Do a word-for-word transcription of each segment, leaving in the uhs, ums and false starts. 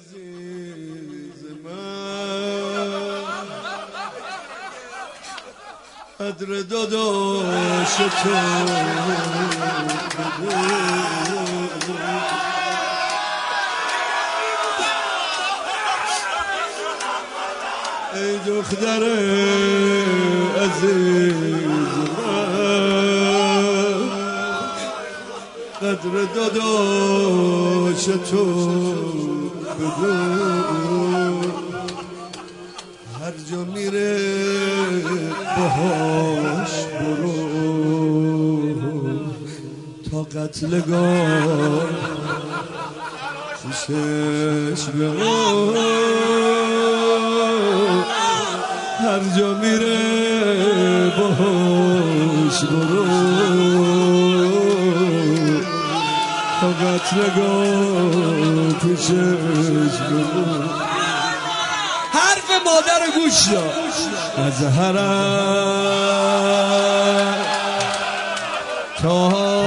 عزیز من قدر داداش تو ای دختر عزیز من قدر داداش تو بدون هر جا میره باهاش برو تا قتلگاه خوشش برو هر جا میره باهاش برو تا قتلگاه پیشش برو حرف مادر گوش دار از حرم تا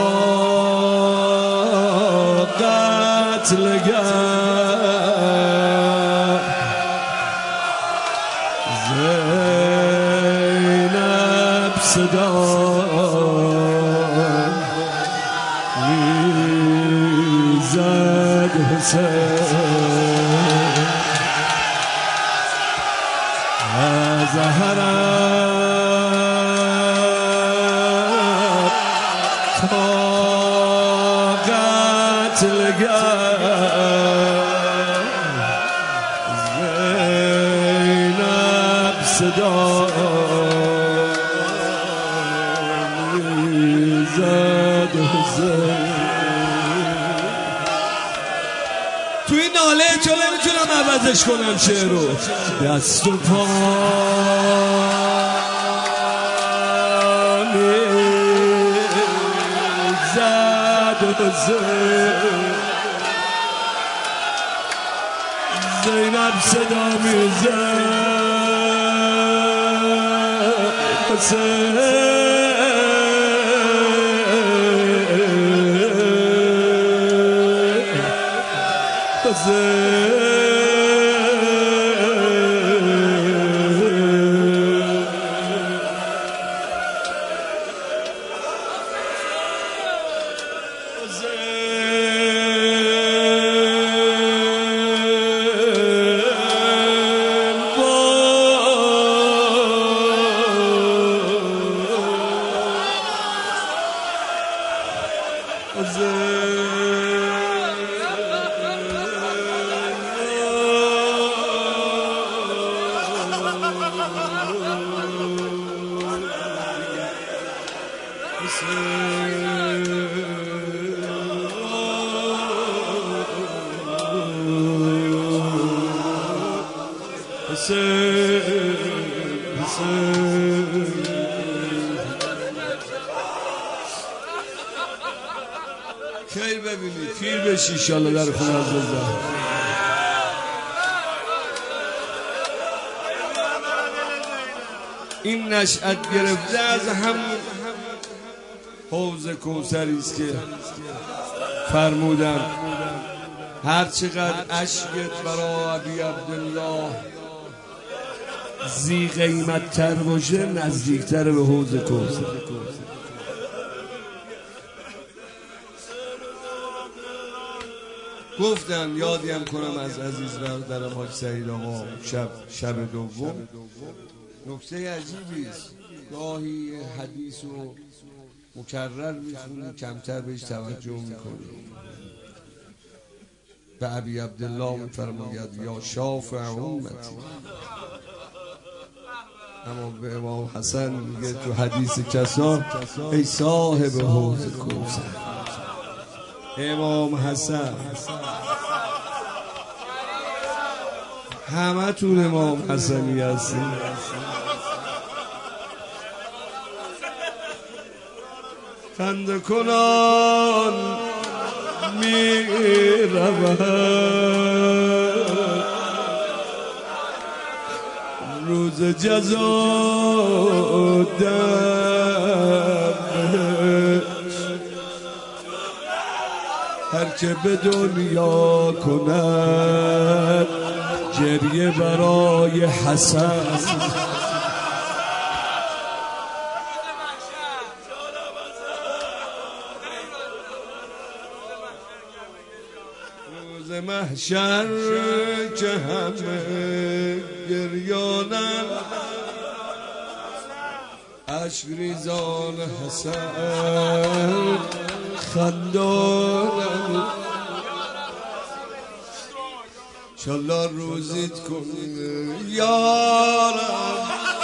قتلگاه زینب صدا میزد حسین از حرم تا قتلگاه زینب صدا میزد حسین تو این ناله چون نمیتونم عوضش کنم شعر رو دست و پا میزد حسین زینب صدا میزد حسین خیر ببینی پیر بشی انشالله در خونه از بزن این نشأت گرفته از همون حوض کوثری است که فرمودن هر چقدر اشکت برای ابی عبدالله زی قیمت تر باشه نزدیکتر به حوض کوثر. گفتن یادیم کنم از عزیز برادرم حاج سعید آقا شب شب دوم نکته عجیبی است گاهی حدیث و مکرر میخونی کمتر بهش توجه میکنی به ابی عبدالله میفرماید یا شافع امتی اما به امام حسن میگه تو حدیث کسا ای صاحب حوض کوثر. امام حسن همه تون امام حسنی هستی خنده کنان می رود روز جزا در هر که به دنیا کند گریه برای حسن، روز محشر که همه گریانن، اشک ریزان حسن خندانن. انشالله روزیت کن یارم،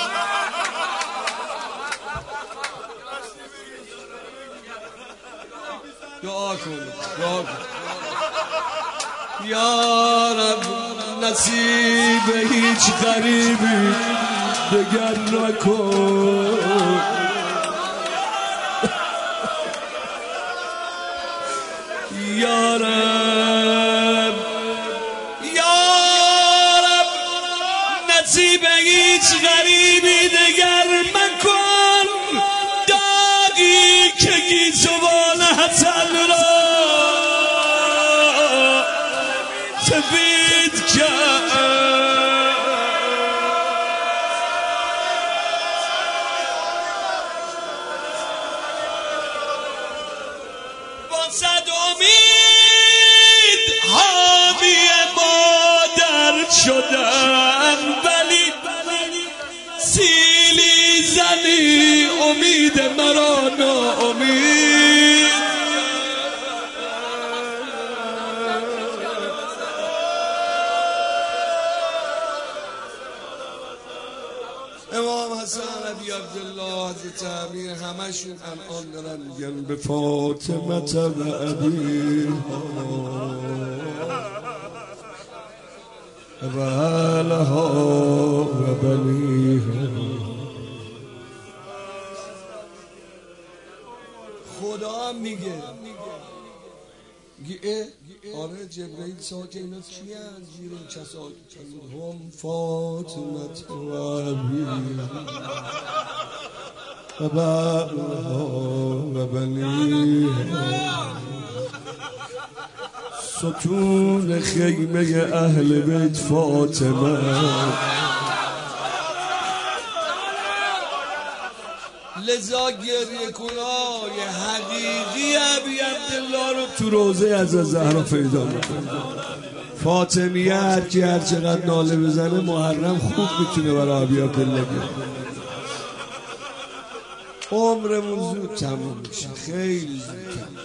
دعا کن دعا کن یارم، نصیب هیچ غریبی دگر نکن. یارم یارم نصیب هیچ غریبی دگر مکن، داغی که گیسوان حسن را سفید کرد. با صد امید حامی مادر شدن، ولی سیلی زنی امید مرا ناامید. امام حسن ابی عبدالله حضرت امیر همشون الان دارن میگن به فاطمه و ابیها و اهلها و بنیها. خدا میگه میگه آره جبرئیل ساکه اینا کیان زیر این کسا هم فاطمه و ابیها و بعلها و بنیها. ستون خیمه اهل بیت فاطمه، لذا گریه کنای حقیقی ابی عبدالله رو تو روزه از زهرا پیدا میکنه. فاطمیه هر کی هر چقدر ناله بزنه محرم خوب میتونه برای ابی عبدالله بیاره. عمرمون زود تموم میشه، خیلی زود تموم.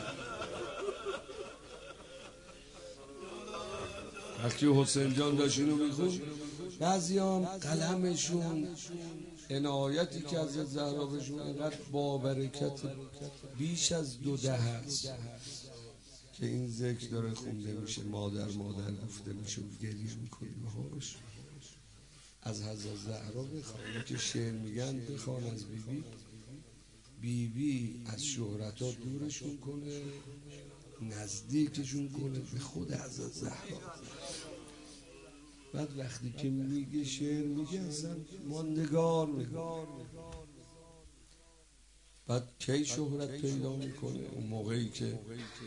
وقتی حسین جان داشت اینو میخون، بعضی هم قلمشون عنایتی که از زهرا بهشون اینقدر با برکت بیش از دو ده هست که این ذکر داره خونده میشه، مادر مادر گفته میشه، گریه میکنه باهاش. از حضرت زهرا بخوان که شعر میگن، بخوان از بیبی بیبی بی از شهرت ها دورشون کنه، نزدیکشون کنه به خود حضرت زهرا. بعد وقتی که میگه شعر میگه اصلا ماندگار میگه. بعد کی شهرت پیدا میکنه؟ اون موقعی که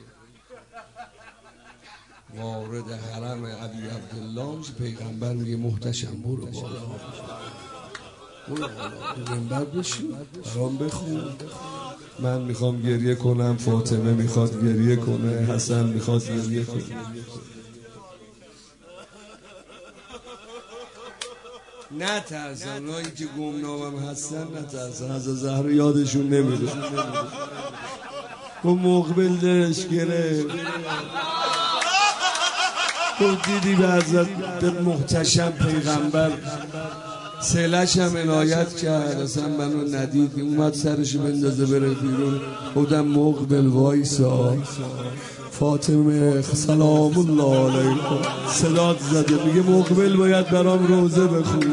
وارد حرم ابی عبدالله میشه، پیغمبر میگه محتشم برو بالا، برو بالا منبر بشین برام بخون، من میخوام گریه کنم، فاطمه میخواد گریه کنه، حسن میخواد گریه کنه. نه ترسن، اونایی که گمنامم هستن نه ترسن، از زهرا یادشون نمیره. و مقبل درش گرفت گفت دیدی به حضرت به محتشم پیغمبر سلش هم عنایت کرد، اصلا منو ندید، اومد سرشو بندازه بره بیرون. بودم مقبل وایسا، فاطمه سلام الله علیکم صدات زده، میگه مقبل باید برام روزه بخونه.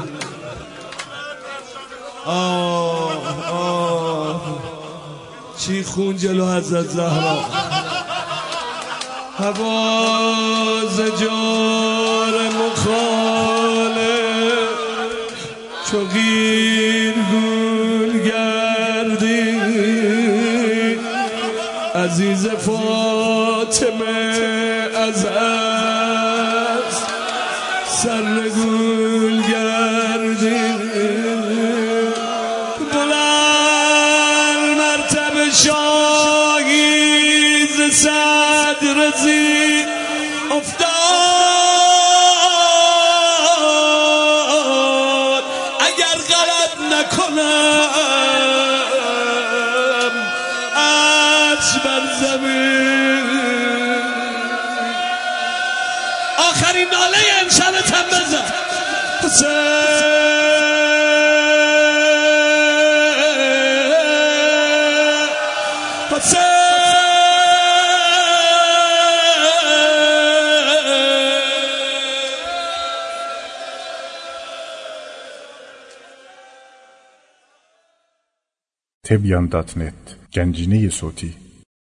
آه آه چی خون جلو حضرت زهرا. حواز جار مخالف چو غیر گون گردی، عزیز فاطمه فاطمه از از سرگون گردید بلند مرتبه شاهی ز صدر زی افتاد اگر غلط نکنم عرش بر زمین آخرین ناله امشب تن بزن تبیان دات نت گنجینه صوتی